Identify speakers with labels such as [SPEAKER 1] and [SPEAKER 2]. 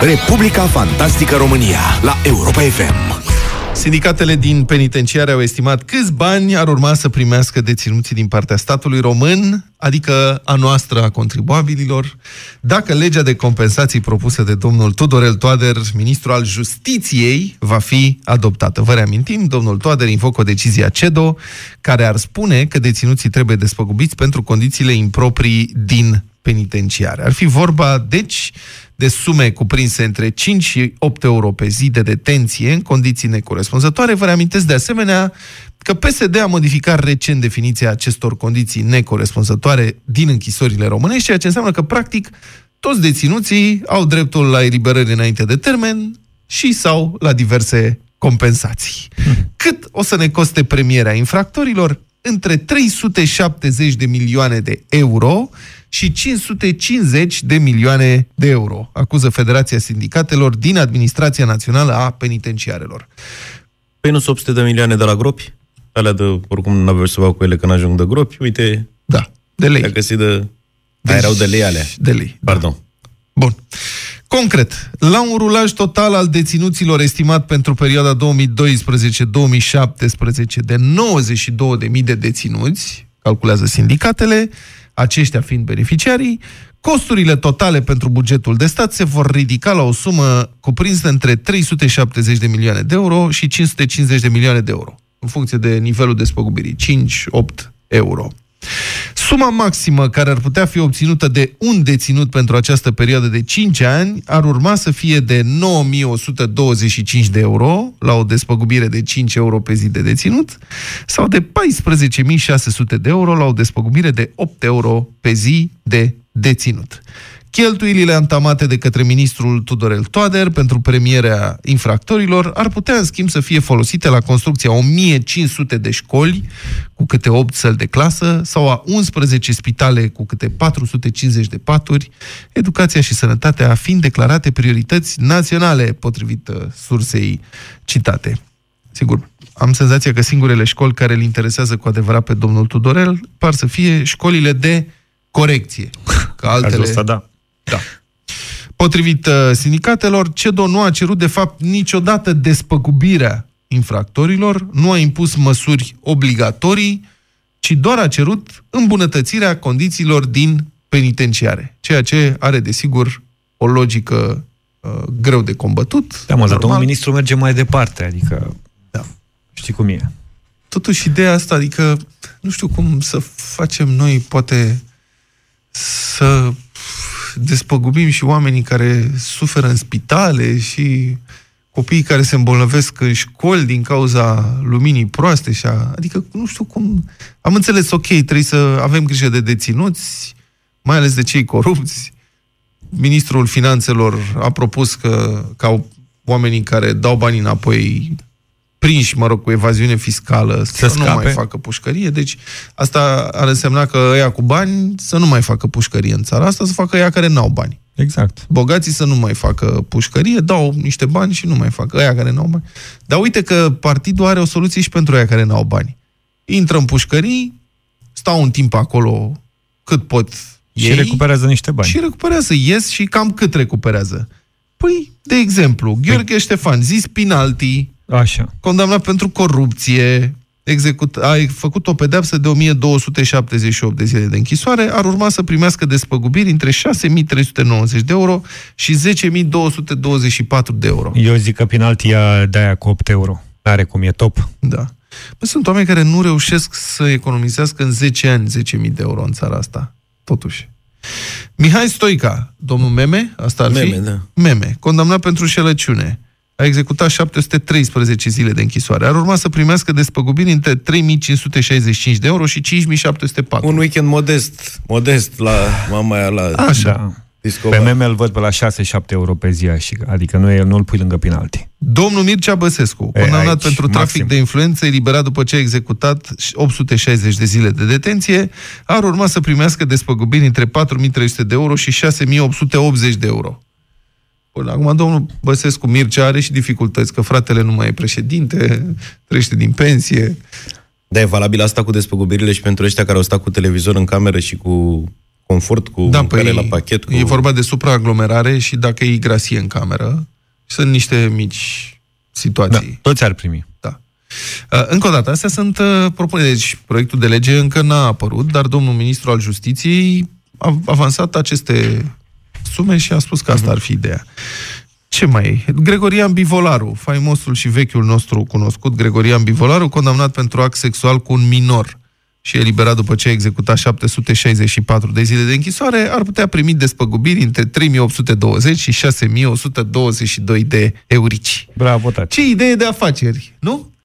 [SPEAKER 1] Republica Fantastică România la Europa FM.
[SPEAKER 2] Sindicatele din penitenciare au estimat câți bani ar urma să primească deținuții din partea statului român, adică a noastră, a contribuabililor, dacă legea de compensații propusă de domnul Tudorel Toader, ministru al Justiției, va fi adoptată. Vă reamintim, domnul Toader invocă o decizie a CEDO care ar spune că deținuții trebuie despăgubiți pentru condițiile improprii din penitenciare. Ar fi vorba, deci, de sume cuprinse între 5 și 8 euro pe zi de detenție în condiții necorespunzătoare. Vă reamintesc de asemenea că PSD a modificat recent definiția acestor condiții necorespunzătoare din închisorile românești, ceea ce înseamnă că, practic, toți deținuții au dreptul la eliberări înainte de termen și sau la diverse compensații. Cât o să ne coste premierea infractorilor? Între 370 de milioane de euro și 550 de milioane de euro, acuză Federația Sindicatelor din Administrația Națională a Penitenciarelor.
[SPEAKER 3] Păi nu 800 de milioane de la gropi? Alea de, oricum n-aveau să fac cu ele când ajung de gropi, uite...
[SPEAKER 2] Da, de lei.
[SPEAKER 3] Găsit de... erau de lei alea.
[SPEAKER 2] De lei.
[SPEAKER 3] Pardon.
[SPEAKER 2] Da. Bun. Concret, la un rulaj total al deținuților estimat pentru perioada 2012-2017 de 92.000 de deținuți, calculează sindicatele, aceștia fiind beneficiarii, costurile totale pentru bugetul de stat se vor ridica la o sumă cuprinsă între 370 de milioane de euro și 550 de milioane de euro, în funcție de nivelul despăgubirii, 5-8 euro. Suma maximă care ar putea fi obținută de un deținut pentru această perioadă de 5 ani ar urma să fie de 9.125 de euro, la o despăgubire de 5 euro pe zi de deținut, sau de 14.600 de euro, la o despăgubire de 8 euro pe zi de deținut. Cheltuielile antamate de către ministrul Tudorel Toader pentru premierea infractorilor ar putea, în schimb, să fie folosite la construcția 1500 de școli cu câte 8 săli de clasă sau a 11 spitale cu câte 450 de paturi, educația și sănătatea fiind declarate priorități naționale, potrivit sursei citate. Sigur, am senzația că singurele școli care îl interesează cu adevărat pe domnul Tudorel par să fie școlile de corecție. Că altele...
[SPEAKER 4] Da.
[SPEAKER 2] Potrivit sindicatelor, CEDO nu a cerut de fapt niciodată despăgubirea infractorilor, nu a impus măsuri obligatorii, ci doar a cerut îmbunătățirea condițiilor din penitenciare, ceea ce are desigur o logică greu de combătut.
[SPEAKER 4] Da, mă, dar domnul ministru merge mai departe, adică da. Știi cum e.
[SPEAKER 2] Totuși ideea asta, adică nu știu cum să facem noi, poate să despăgubim și oamenii care suferă în spitale și copiii care se îmbolnăvesc în școli din cauza luminii proaste. Adică nu știu cum... Am înțeles, ok, trebuie să avem grijă de deținuți, mai ales de cei corupți. Ministrul Finanțelor a propus ca oamenii care dau banii înapoi, prinși, cu evaziune fiscală, să nu mai facă pușcărie. Deci asta ar însemna că ăia cu bani să nu mai facă pușcărie în țara asta, să facă ăia care n-au bani.
[SPEAKER 4] Exact.
[SPEAKER 2] Bogații să nu mai facă pușcărie, dau niște bani și nu mai facă ăia care n-au bani. Dar uite că partidul are o soluție și pentru ăia care n-au bani. Intră în pușcării, stau un timp acolo cât pot
[SPEAKER 4] și recuperează niște bani.
[SPEAKER 2] Și recuperează, ies și cam cât recuperează. Păi, de exemplu, Gheorghe Ștefan, zis penalty,
[SPEAKER 4] așa,
[SPEAKER 2] condamnat pentru corupție, a făcut o pedeapsă de 1278 de zile de închisoare, ar urma să primească despăgubiri între 6.390 de euro și 10.224 de euro.
[SPEAKER 4] Eu zic că penaltia de aia cu 8 euro. Are cum e top.
[SPEAKER 2] Da. Păi sunt oameni care nu reușesc să economisească în 10 ani 10.000 de euro în țara asta. Totuși. Mihai Stoica, domnul Meme, asta ar fi?
[SPEAKER 3] Da.
[SPEAKER 2] Meme, condamnat pentru înșelăciune. A executat 713 zile de închisoare. Ar urma să primească despăgubiri între 3.565 de euro și 5.704.
[SPEAKER 3] Un weekend modest la mama la...
[SPEAKER 2] Așa.
[SPEAKER 4] Da. Pe Meme îl văd pe la 6-7 euro pe zi, adică nu îl pui lângă penalti.
[SPEAKER 2] Domnul Mircea Băsescu, condamnat pentru trafic de influență, eliberat după ce a executat 860 de zile de detenție, ar urma să primească despăgubiri între 4.300 de euro și 6.880 de euro. Până acum, domnul Băsescu Mircea are și dificultăți, că fratele nu mai e președinte, trăiește din pensie.
[SPEAKER 3] Da, e valabil asta cu despăgubirile și pentru ăștia care au stat cu televizor în cameră și cu confort, cu mâncare la pachet.
[SPEAKER 2] E vorba de supraaglomerare și dacă e grasie în cameră, sunt niște mici situații.
[SPEAKER 4] Da, toți ar primi.
[SPEAKER 2] Da. Încă o dată, astea sunt propuneri. Deci, proiectul de lege încă n-a apărut, dar domnul ministru al Justiției a avansat aceste sume și a spus că asta ar fi ideea. Ce mai e? Gregorian Bivolaru, faimosul și vechiul nostru cunoscut, Gregorian Bivolaru, condamnat pentru act sexual cu un minor și eliberat după ce a executat 764 de zile de închisoare, ar putea primi despăgubiri între 3.820 și 6.122 de eurici.
[SPEAKER 4] Bravo, tati.
[SPEAKER 2] Ce idee de afaceri, nu?